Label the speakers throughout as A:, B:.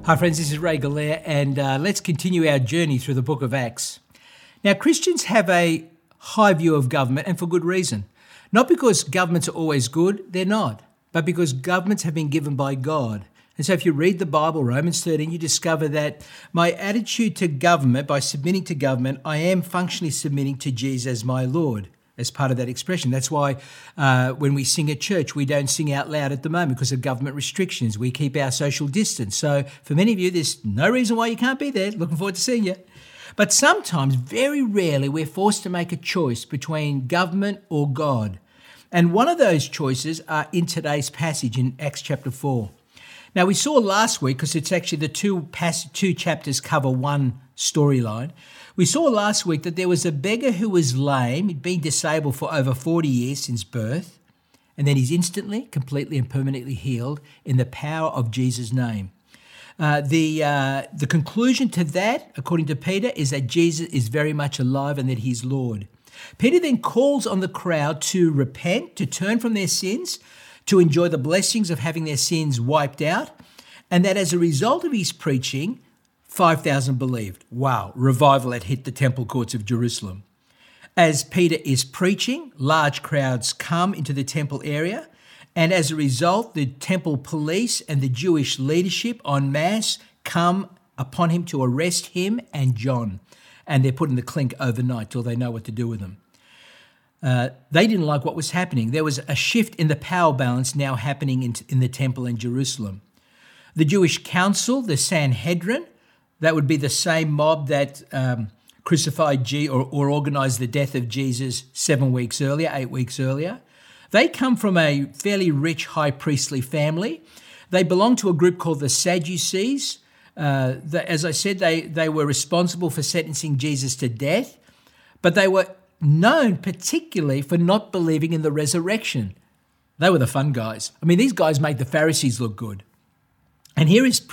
A: Hi friends, this is Ray Galea, and let's continue our journey through the book of Acts. Now, Christians have a high view of government, and for good reason. Not because governments are always good, they're not, but because governments have been given by God. And so if you read the Bible, Romans 13, you discover that my attitude to government, by submitting to government, I am functionally submitting to Jesus as my Lord, as part of that expression. That's why when we sing at church, we don't sing out loud at the moment because of government restrictions. We keep our social distance. So for many of you, there's no reason why you can't be there. Looking forward to seeing you. But sometimes, very rarely, we're forced to make a choice between government or God. And one of those choices are in today's passage in Acts chapter 4. Now, we saw last week, because it's actually the two chapters cover one storyline. We saw last week that there was a beggar who was lame. He'd been disabled for over 40 years since birth. And then he's instantly, completely and permanently healed in the power of Jesus' name. The conclusion to that, according to Peter, is that Jesus is very much alive and that he's Lord. Peter then calls on the crowd to repent, to turn from their sins, to enjoy the blessings of having their sins wiped out, and that as a result of his preaching, 5,000 believed. Wow, revival had hit the temple courts of Jerusalem. As Peter is preaching, large crowds come into the temple area, and as a result, the temple police and the Jewish leadership en masse come upon him to arrest him and John, and they're put in the clink overnight till they know what to do with them. They didn't like what was happening. There was a shift in the power balance now happening in the temple in Jerusalem. The Jewish council, the Sanhedrin, that would be the same mob that crucified or organised the death of Jesus 8 weeks earlier. They come from a fairly rich high priestly family. They belong to a group called the Sadducees. As I said, they were responsible for sentencing Jesus to death, but they were known particularly for not believing in the resurrection. They were the fun guys. I mean, these guys made the Pharisees look good. And here is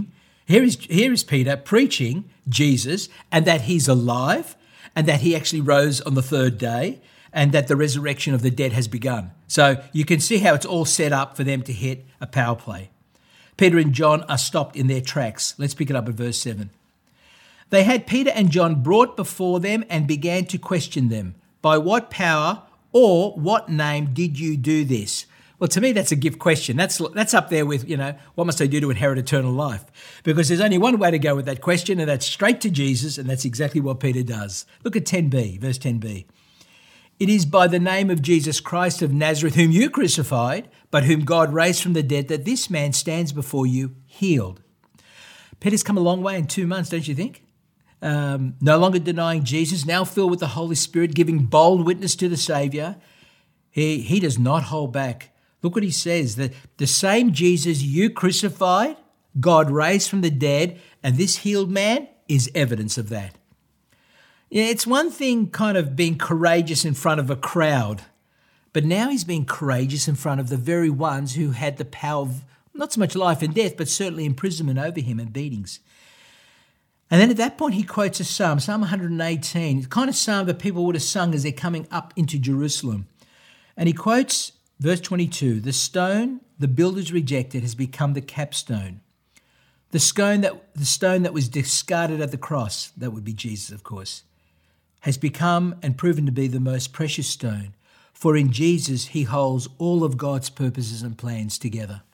A: Peter preaching Jesus and that he's alive and that he actually rose on the third day and that the resurrection of the dead has begun. So you can see how it's all set up for them to hit a power play. Peter and John are stopped in their tracks. Let's pick it up at verse 7. They had Peter and John brought before them and began to question them. By what power or what name did you do this? Well, to me, that's a gift question. That's up there with, what must I do to inherit eternal life? Because there's only one way to go with that question, and that's straight to Jesus, and that's exactly what Peter does. Look at 10b, verse 10b. It is by the name of Jesus Christ of Nazareth, whom you crucified, but whom God raised from the dead, that this man stands before you healed. Peter's come a long way in 2 months, don't you think? No longer denying Jesus, now filled with the Holy Spirit, giving bold witness to the Saviour. He does not hold back. Look what he says, that the same Jesus you crucified, God raised from the dead, and this healed man is evidence of that. Yeah, it's one thing kind of being courageous in front of a crowd, but now he's being courageous in front of the very ones who had the power of not so much life and death, but certainly imprisonment over him and beatings. And then at that point, he quotes a psalm, Psalm 118, the kind of psalm that people would have sung as they're coming up into Jerusalem. And he quotes verse 22, the stone the builders rejected has become the capstone. The stone that was discarded at the cross, that would be Jesus, of course, has become and proven to be the most precious stone. For in Jesus, he holds all of God's purposes and plans together.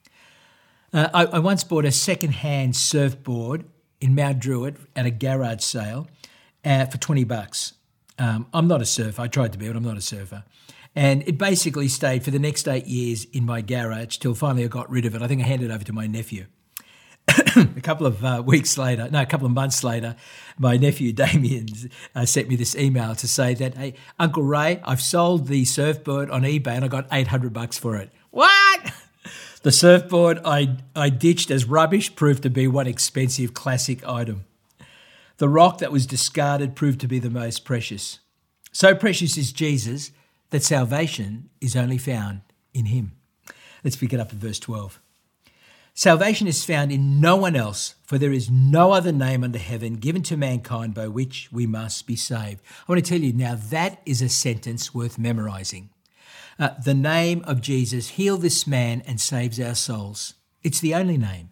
A: I once bought a second-hand surfboard in Mount Druitt at a garage sale for $20. I'm not a surfer. I tried to be, but I'm not a surfer. And it basically stayed for the next 8 years in my garage till finally I got rid of it. I think I handed it over to my nephew. A couple of months later, my nephew Damien sent me this email to say that, hey, Uncle Ray, I've sold the surfboard on eBay and I got $800 for it. What? The surfboard I ditched as rubbish proved to be one expensive classic item. The rock that was discarded proved to be the most precious. So precious is Jesus that salvation is only found in him. Let's pick it up at verse 12. Salvation is found in no one else, for there is no other name under heaven given to mankind by which we must be saved. I want to tell you now, that is a sentence worth memorizing. The name of Jesus, heal this man and saves our souls. It's the only name.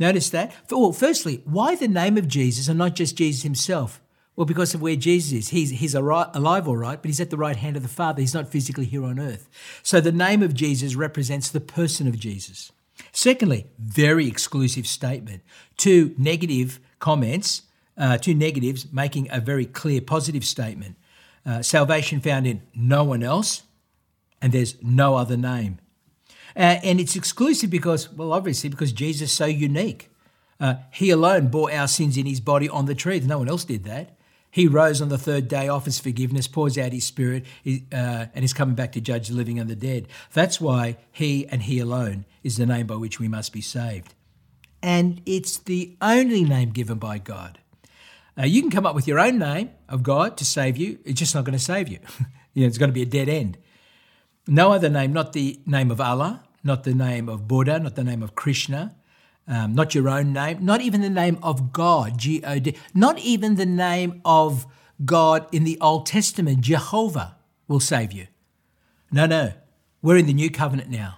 A: Notice that? Well, firstly, why the name of Jesus and not just Jesus himself? Well, because of where Jesus is. He's alive, all right, but he's at the right hand of the Father. He's not physically here on earth. So the name of Jesus represents the person of Jesus. Secondly, very exclusive statement. Two negative comments, two negatives making a very clear positive statement. Salvation found in no one else, and there's no other name. And it's exclusive because, well, obviously, because Jesus is so unique. He alone bore our sins in his body on the tree. No one else did that. He rose on the third day, offers forgiveness, pours out his Spirit, and is coming back to judge the living and the dead. That's why he and he alone is the name by which we must be saved. And it's the only name given by God. You can come up with your own name of God to save you. It's just not going to save you. It's going to be a dead end. No other name, not the name of Allah, not the name of Buddha, not the name of Krishna, not your own name, not even the name of God, G-O-D, not even the name of God in the Old Testament, Jehovah, will save you. No, we're in the new covenant now.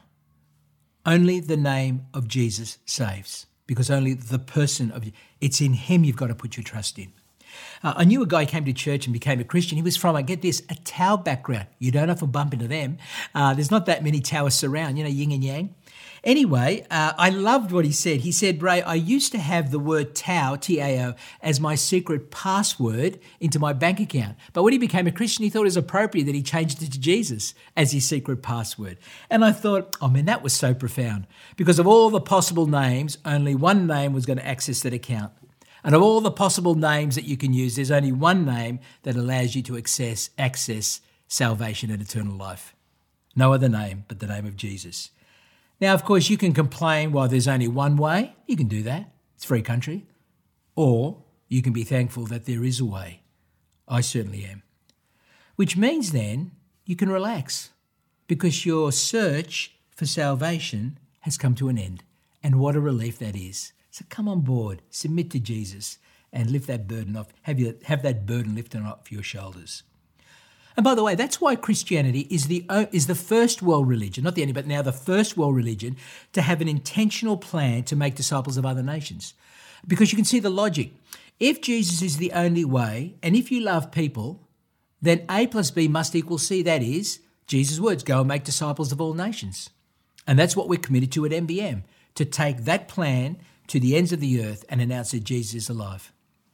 A: Only the name of Jesus saves, because only the person of it's in him you've got to put your trust in. I knew a guy who came to church and became a Christian. He was from, I get this, a Tao background. You don't often bump into them. There's not that many Taoists around, yin and yang. Anyway, I loved what he said. He said, Ray, I used to have the word Tao, T-A-O, as my secret password into my bank account. But when he became a Christian, he thought it was appropriate that he changed it to Jesus as his secret password. And I thought, oh man, that was so profound. Because of all the possible names, only one name was going to access that account. And of all the possible names that you can use, there's only one name that allows you to access salvation and eternal life. No other name but the name of Jesus. Now, of course, you can complain, well, there's only one way. You can do that. It's a free country. Or you can be thankful that there is a way. I certainly am. Which means then you can relax because your search for salvation has come to an end. And what a relief that is. So come on board, submit to Jesus and lift that burden off. Have that burden lifted off your shoulders. And by the way, that's why Christianity is the first world religion, not the only, but now the first world religion to have an intentional plan to make disciples of other nations. Because you can see the logic. If Jesus is the only way, and if you love people, then A plus B must equal C. That is, Jesus' words, go and make disciples of all nations. And that's what we're committed to at MBM, to take that plan to the ends of the earth and announce that Jesus is alive.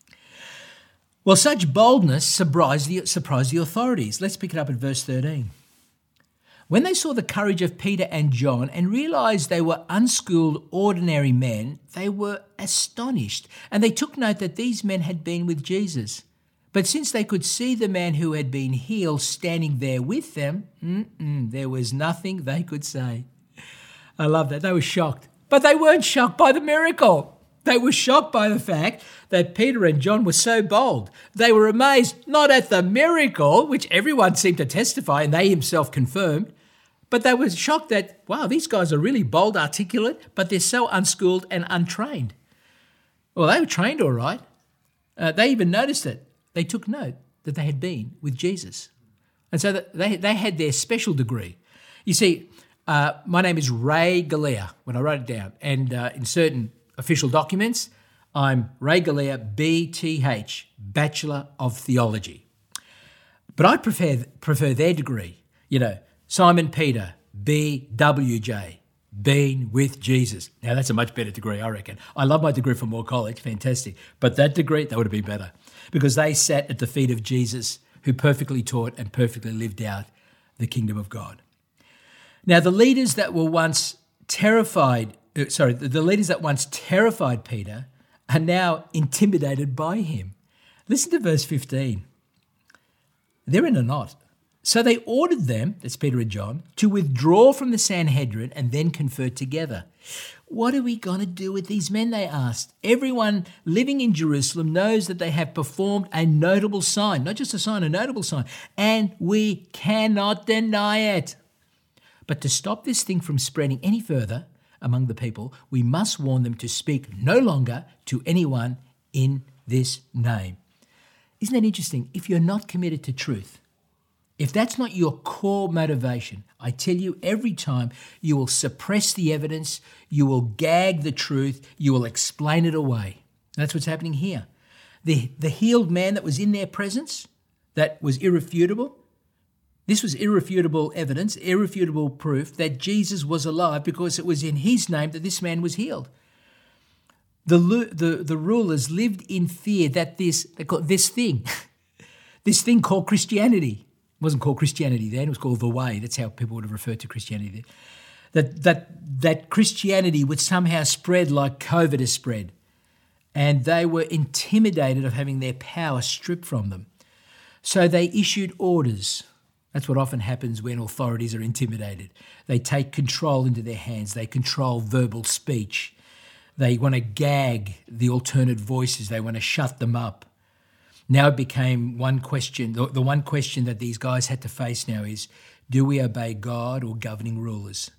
A: Well, such boldness surprised the authorities. Let's pick it up at verse 13. When they saw the courage of Peter and John and realized they were unschooled, ordinary men, they were astonished, and they took note that these men had been with Jesus. But since they could see the man who had been healed standing there with them, there was nothing they could say. I love that. They were shocked. But they weren't shocked by the miracle. They were shocked by the fact that Peter and John were so bold. They were amazed not at the miracle, which everyone seemed to testify and they himself confirmed, but they were shocked that, wow, these guys are really bold, articulate, but they're so unschooled and untrained. Well, they were trained all right. They even noticed it. They took note that they had been with Jesus. And so that they had their special degree. You see, my name is Ray Galea when I wrote it down. And in certain official documents, I'm Ray Galea, BTH, Bachelor of Theology. But I prefer their degree. Simon Peter, BWJ, been with Jesus. Now, that's a much better degree, I reckon. I love my degree from Moore College, fantastic. But that degree, that would have been better because they sat at the feet of Jesus who perfectly taught and perfectly lived out the kingdom of God. Now, the leaders that once terrified Peter are now intimidated by him. Listen to verse 15. They're in a knot. So they ordered them, that's Peter and John, to withdraw from the Sanhedrin and then confer together. What are we going to do with these men, they asked. Everyone living in Jerusalem knows that they have performed a notable sign, not just a sign, a notable sign, and we cannot deny it. But to stop this thing from spreading any further among the people, we must warn them to speak no longer to anyone in this name. Isn't that interesting? If you're not committed to truth, If that's not your core motivation, I tell you every time, you will suppress the evidence, you will gag the truth, you will explain it away. That's what's happening here. The healed man that was in their presence, that was irrefutable, this was irrefutable evidence, irrefutable proof that Jesus was alive because it was in his name that this man was healed. The rulers lived in fear that this thing called Christianity, it wasn't called Christianity then, it was called the Way. That's how people would have referred to Christianity then. That Christianity would somehow spread like COVID has spread. And they were intimidated of having their power stripped from them. So they issued orders. That's what often happens when authorities are intimidated. They take control into their hands. They control verbal speech. They want to gag the alternate voices. They want to shut them up. Now it became one question. The one question that these guys had to face now is, do we obey God or governing rulers?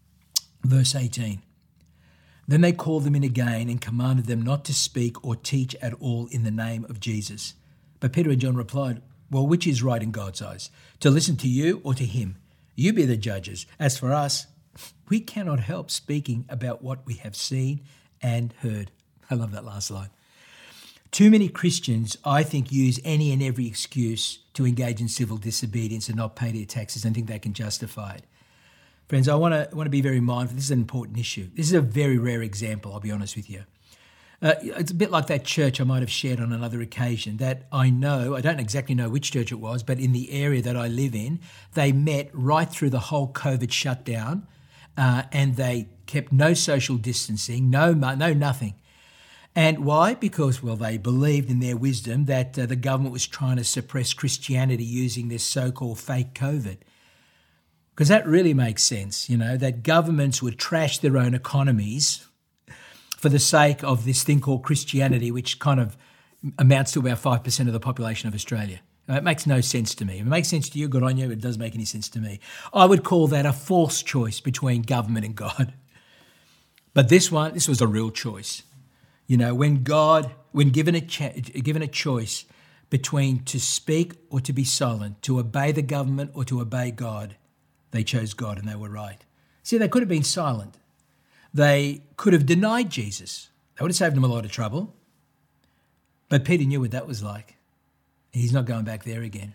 A: Verse 18. Then they called them in again and commanded them not to speak or teach at all in the name of Jesus. But Peter and John replied, well, which is right in God's eyes? To listen to you or to him? You be the judges. As for us, we cannot help speaking about what we have seen and heard. I love that last line. Too many Christians, I think, use any and every excuse to engage in civil disobedience and not pay their taxes and think they can justify it. Friends, I want to be very mindful. This is an important issue. This is a very rare example, I'll be honest with you. It's a bit like that church I might have shared on another occasion that I don't exactly know which church it was, but in the area that I live in, they met right through the whole COVID shutdown and they kept no social distancing, no nothing. And why? Because, well, they believed in their wisdom that the government was trying to suppress Christianity using this so-called fake COVID. Because that really makes sense, that governments would trash their own economies for the sake of this thing called Christianity, which kind of amounts to about 5% of the population of Australia. It makes no sense to me. If it makes sense to you, good on you. It doesn't make any sense to me. I would call that a false choice between government and God. But this was a real choice. When given a choice between to speak or to be silent, to obey the government or to obey God, they chose God and they were right. See, they could have been silent. They could have denied Jesus. That would have saved them a lot of trouble. But Peter knew what that was like. He's not going back there again.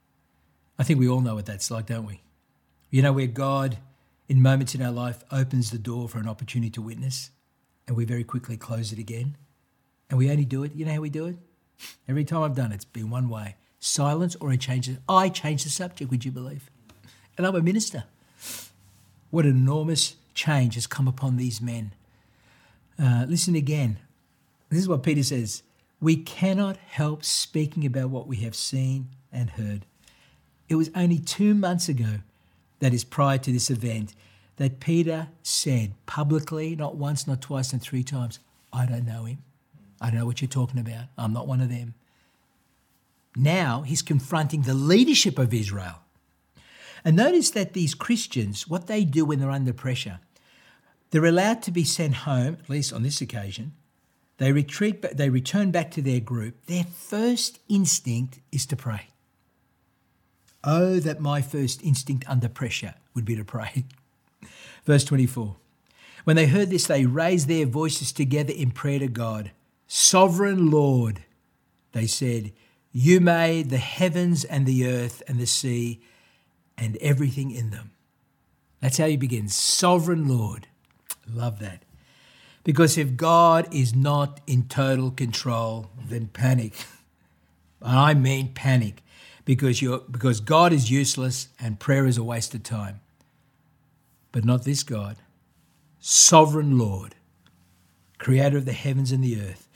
A: I think we all know what that's like, don't we? Where God, in moments in our life, opens the door for an opportunity to witness, and we very quickly close it again. And we only do it, you know how we do it? Every time I've done it, it's been one way. Silence or I change the subject, would you believe? And I'm a minister. What an enormous change has come upon these men. Listen again. This is what Peter says. We cannot help speaking about what we have seen and heard. It was only 2 months ago, that is prior to this event, that Peter said publicly, not once, not twice, and 3 times, I don't know him. I don't know what you're talking about. I'm not one of them. Now he's confronting the leadership of Israel. And notice that these Christians, what they do when they're under pressure, they're allowed to be sent home, at least on this occasion. They return back to their group. Their first instinct is to pray. Oh, that my first instinct under pressure would be to pray. Verse 24. When they heard this, they raised their voices together in prayer to God. Sovereign Lord, they said, you made the heavens and the earth and the sea and everything in them. That's how he begins. Sovereign Lord. Love that. Because if God is not in total control, then panic. I mean panic. Because God is useless and prayer is a waste of time. But not this God. Sovereign Lord, creator of the heavens and the earth.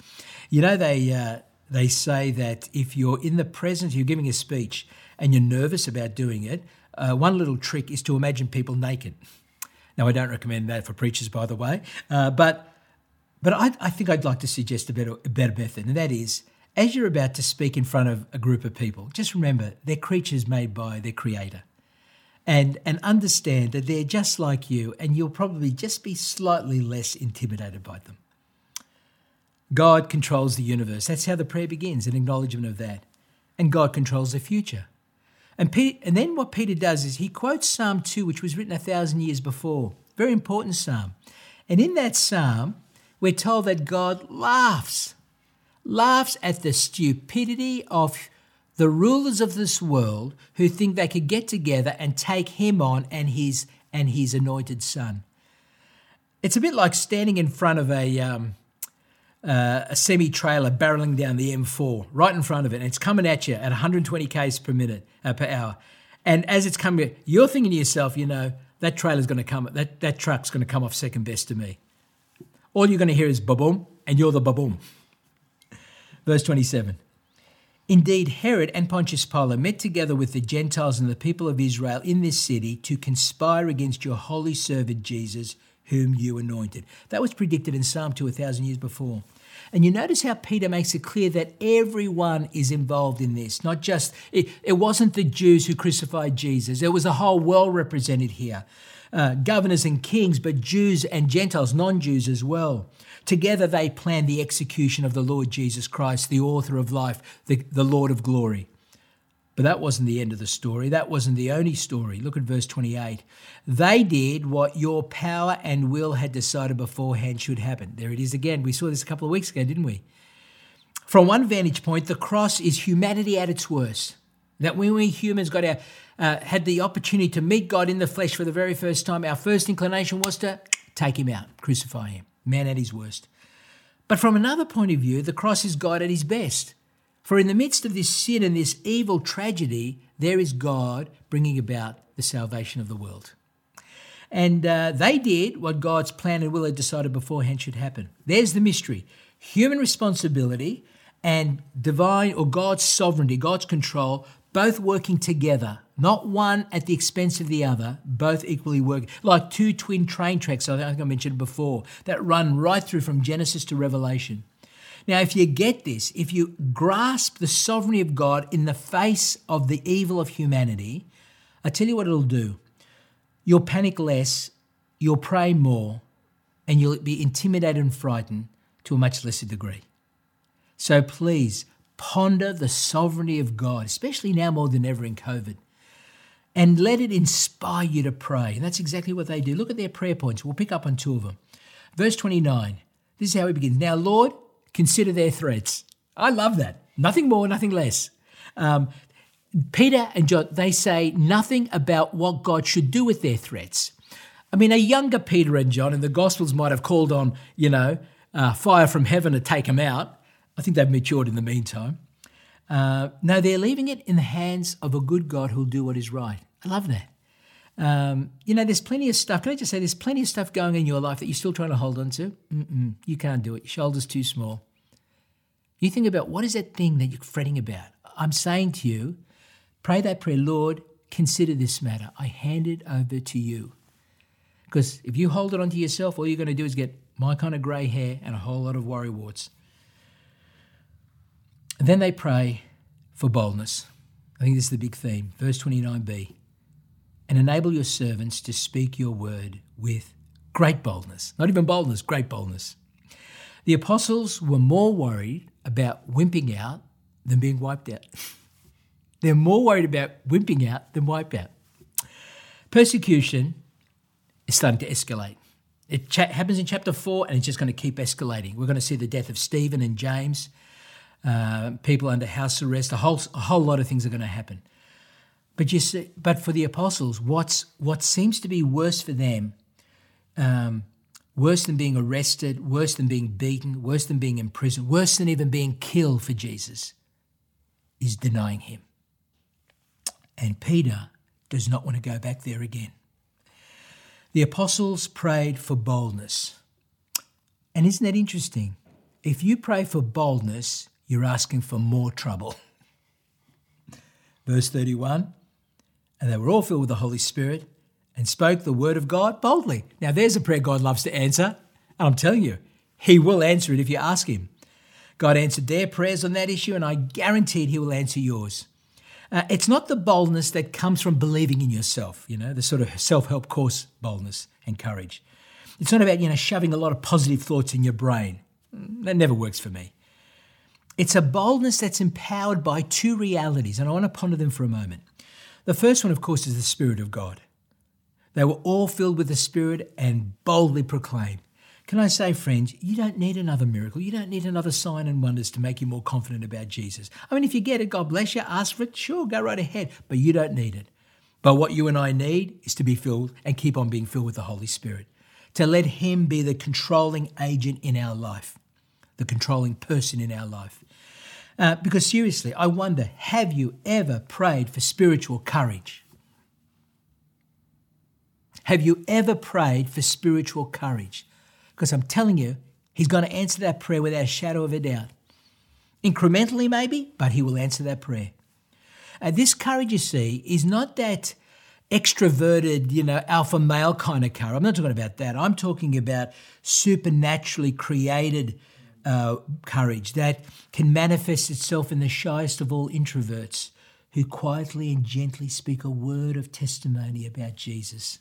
A: They say that if you're in the presence, you're giving a speech and you're nervous about doing it, one little trick is to imagine people naked. Now, I don't recommend that for preachers, by the way, but I think I'd like to suggest a better method, and that is, as you're about to speak in front of a group of people, just remember they're creatures made by their Creator, and understand that they're just like you, and you'll probably just be slightly less intimidated by them. God controls the universe. That's how the prayer begins, an acknowledgement of that. And God controls the future. And then what Peter does is he quotes Psalm 2, which was written 1,000 years before. Very important psalm. And in that psalm, we're told that God laughs at the stupidity of the rulers of this world who think they could get together and take him on and his anointed son. It's a bit like standing in front of a semi-trailer barreling down the M4, right in front of it, and it's coming at you at 120 k's per hour. And as it's coming, you're thinking to yourself, that trailer's going to come, that truck's going to come off second best to me. All you're going to hear is ba-boom, and you're the ba-boom. Verse 27. Indeed, Herod and Pontius Pilate met together with the Gentiles and the people of Israel in this city to conspire against your holy servant Jesus, whom you anointed. That was predicted in Psalm 2 1,000 years before. And you notice how Peter makes it clear that everyone is involved in this, not just, it wasn't the Jews who crucified Jesus. There was a whole world represented here. Governors and kings, but Jews and Gentiles, non-Jews as well. Together they planned the execution of the Lord Jesus Christ, the author of life, the Lord of glory. But that wasn't the end of the story. That wasn't the only story. Look at verse 28. They did what your power and will had decided beforehand should happen. There it is again. We saw this a couple of weeks ago, didn't we? From one vantage point, the cross is humanity at its worst. That when we humans had the opportunity to meet God in the flesh for the very first time, our first inclination was to take him out, crucify him, man at his worst. But from another point of view, the cross is God at his best. For in the midst of this sin and this evil tragedy, there is God bringing about the salvation of the world. And they did what God's plan and will had decided beforehand should happen. There's the mystery. Human responsibility and divine or God's sovereignty, God's control, both working together, not one at the expense of the other, both equally working. Like two twin train tracks, I think I mentioned before, that run right through from Genesis to Revelation. Now, if you get this, if you grasp the sovereignty of God in the face of the evil of humanity, I tell you what it'll do. You'll panic less, you'll pray more, and you'll be intimidated and frightened to a much lesser degree. So please, ponder the sovereignty of God, especially now more than ever in COVID, and let it inspire you to pray. And that's exactly what they do. Look at their prayer points. We'll pick up on two of them. Verse 29, this is how it begins. Now, Lord, consider their threats. I love that. Nothing more, nothing less. Peter and John, they say nothing about what God should do with their threats. I mean, a younger Peter and John in the Gospels might have called on, fire from heaven to take them out. I think they've matured in the meantime. No, they're leaving it in the hands of a good God who'll do what is right. I love that. There's plenty of stuff. Can I just say there's plenty of stuff going in your life that you're still trying to hold on to? You can't do it. Your shoulder's too small. You think about what is that thing that you're fretting about? I'm saying to you, pray that prayer, Lord, consider this matter. I hand it over to you. Because if you hold it onto yourself, all you're going to do is get my kind of grey hair and a whole lot of worry warts. And then they pray for boldness. I think this is the big theme. Verse 29b. And enable your servants to speak your word with great boldness. Not even boldness, great boldness. The apostles were more worried about wimping out than being wiped out. They're more worried about wimping out than wiped out. Persecution is starting to escalate. It happens in chapter 4 and it's just going to keep escalating. We're going to see the death of Stephen and James, people under house arrest, a whole lot of things are going to happen. But you see, but for the apostles, what seems to be worse for them, worse than being arrested, worse than being beaten, worse than being imprisoned, worse than even being killed for Jesus, is denying him. And Peter does not want to go back there again. The apostles prayed for boldness. And isn't that interesting? If you pray for boldness, you're asking for more trouble. Verse 31, and they were all filled with the Holy Spirit and spoke the word of God boldly. Now there's a prayer God loves to answer. And I'm telling you, he will answer it if you ask him. God answered their prayers on that issue, and I guaranteed he will answer yours. It's not the boldness that comes from believing in yourself, the sort of self-help course boldness and courage. It's not about, shoving a lot of positive thoughts in your brain. That never works for me. It's a boldness that's empowered by two realities, and I want to ponder them for a moment. The first one, of course, is the Spirit of God. They were all filled with the Spirit and boldly proclaimed. Can I say, friends, you don't need another miracle. You don't need another sign and wonders to make you more confident about Jesus. I mean, if you get it, God bless you, ask for it, sure, go right ahead, but you don't need it. But what you and I need is to be filled and keep on being filled with the Holy Spirit, to let Him be the controlling agent in our life, the controlling person in our life. Because seriously, I wonder, have you ever prayed for spiritual courage? Have you ever prayed for spiritual courage? Because I'm telling you, He's going to answer that prayer without a shadow of a doubt. Incrementally maybe, but He will answer that prayer. This courage, you see, is not that extroverted, alpha male kind of courage. I'm not talking about that. I'm talking about supernaturally created courage that can manifest itself in the shyest of all introverts who quietly and gently speak a word of testimony about Jesus.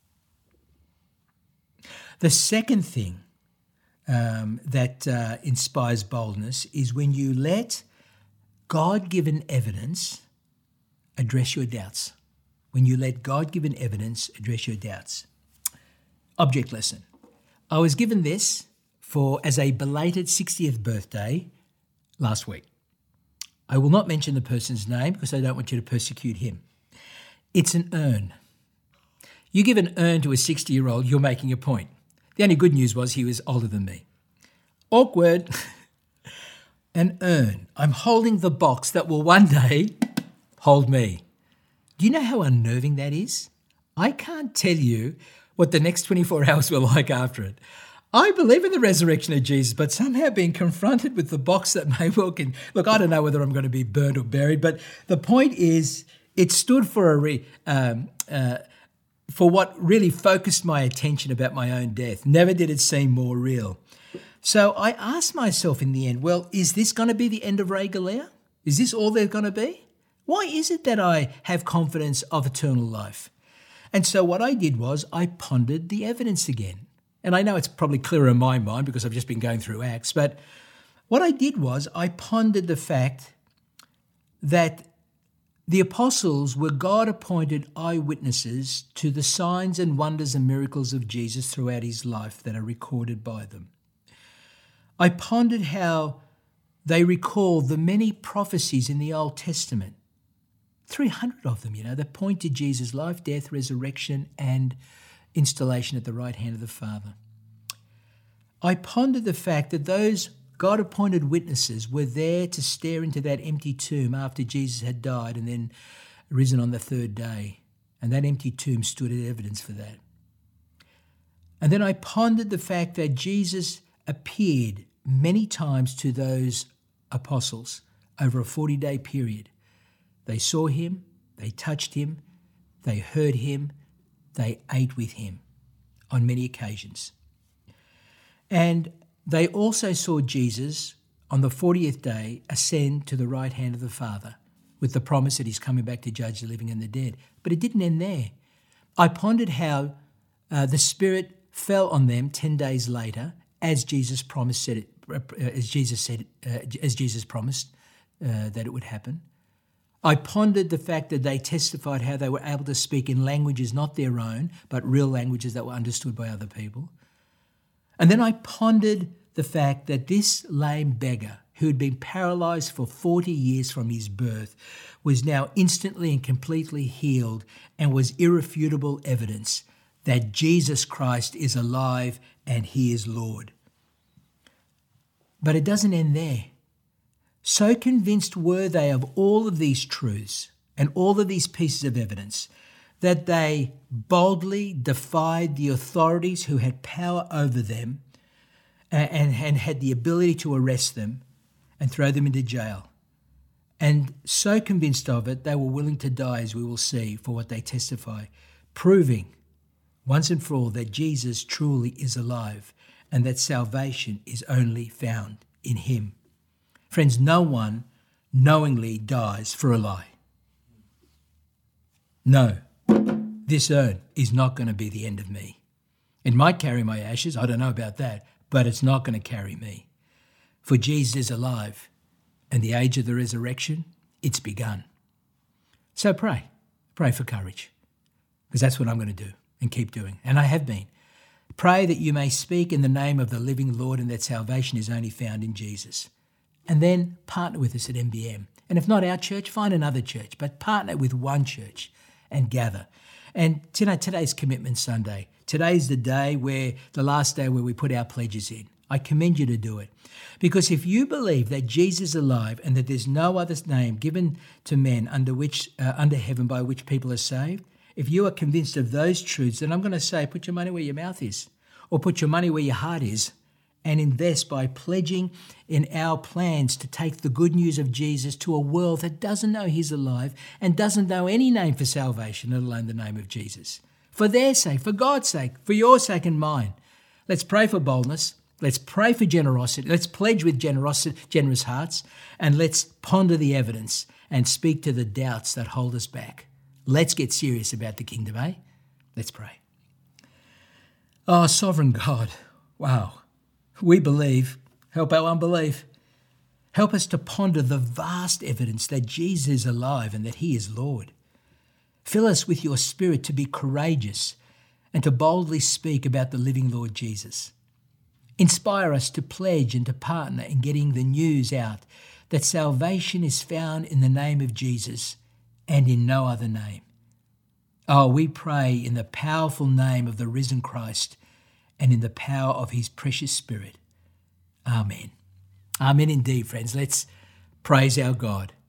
A: The second thing that inspires boldness is when you let God-given evidence address your doubts. When you let God-given evidence address your doubts. Object lesson. I was given this as a belated 60th birthday last week. I will not mention the person's name because I don't want you to persecute him. It's an urn. You give an urn to a 60-year-old, you're making a point. The only good news was he was older than me. Awkward. An urn. I'm holding the box that will one day hold me. Do you know how unnerving that is? I can't tell you what the next 24 hours were like after it. I believe in the resurrection of Jesus, but somehow being confronted with the box that may well look, I don't know whether I'm going to be burned or buried, but the point is it stood for for what really focused my attention about my own death. Never did it seem more real. So I asked myself in the end, well, is this going to be the end of Ray Galea? Is this all there's going to be? Why is it that I have confidence of eternal life? And so what I did was I pondered the evidence again. And I know it's probably clearer in my mind because I've just been going through Acts, but what I did was I pondered the fact that the apostles were God-appointed eyewitnesses to the signs and wonders and miracles of Jesus throughout his life that are recorded by them. I pondered how they recalled the many prophecies in the Old Testament, 300 of them, that point to Jesus' life, death, resurrection, and installation at the right hand of the Father. I pondered the fact that those God-appointed witnesses were there to stare into that empty tomb after Jesus had died and then risen on the third day. And that empty tomb stood as evidence for that. And then I pondered the fact that Jesus appeared many times to those apostles over a 40-day period. They saw him, they touched him, they heard him, they ate with him on many occasions. And they also saw Jesus on the 40th day ascend to the right hand of the Father with the promise that he's coming back to judge the living and the dead. But it didn't end there. I pondered how the Spirit fell on them 10 days later, as Jesus promised that it would happen. I pondered the fact that they testified how they were able to speak in languages not their own, but real languages that were understood by other people. And then I pondered the fact that this lame beggar, who had been paralyzed for 40 years from his birth, was now instantly and completely healed and was irrefutable evidence that Jesus Christ is alive and he is Lord. But it doesn't end there. So convinced were they of all of these truths and all of these pieces of evidence that they boldly defied the authorities who had power over them and had the ability to arrest them and throw them into jail. And so convinced of it, they were willing to die, as we will see, for what they testify, proving once and for all that Jesus truly is alive and that salvation is only found in him. Friends, no one knowingly dies for a lie. No, this urn is not going to be the end of me. It might carry my ashes, I don't know about that, but it's not going to carry me. For Jesus is alive, and the age of the resurrection, it's begun. So pray Pray for courage, because that's what I'm going to do and keep doing, and I have been. Pray that you may speak in the name of the living Lord and that salvation is only found in Jesus. And then partner with us at MBM. And if not our church, find another church, but partner with one church and gather. And today's Commitment Sunday. Today's the day the last day where we put our pledges in. I commend you to do it. Because if you believe that Jesus is alive and that there's no other name given to men under heaven by which people are saved, if you are convinced of those truths, then I'm going to say, put your money where your mouth is, or put your money where your heart is, and invest by pledging in our plans to take the good news of Jesus to a world that doesn't know he's alive and doesn't know any name for salvation, let alone the name of Jesus. For their sake, for God's sake, for your sake and mine. Let's pray for boldness. Let's pray for generosity. Let's pledge with generous hearts, and let's ponder the evidence and speak to the doubts that hold us back. Let's get serious about the kingdom, eh? Let's pray. Oh, sovereign God, wow. We believe. Help our unbelief. Help us to ponder the vast evidence that Jesus is alive and that he is Lord. Fill us with your Spirit to be courageous and to boldly speak about the living Lord Jesus. Inspire us to pledge and to partner in getting the news out that salvation is found in the name of Jesus and in no other name. Oh, we pray in the powerful name of the risen Christ and in the power of his precious Spirit. Amen. Amen indeed, friends. Let's praise our God.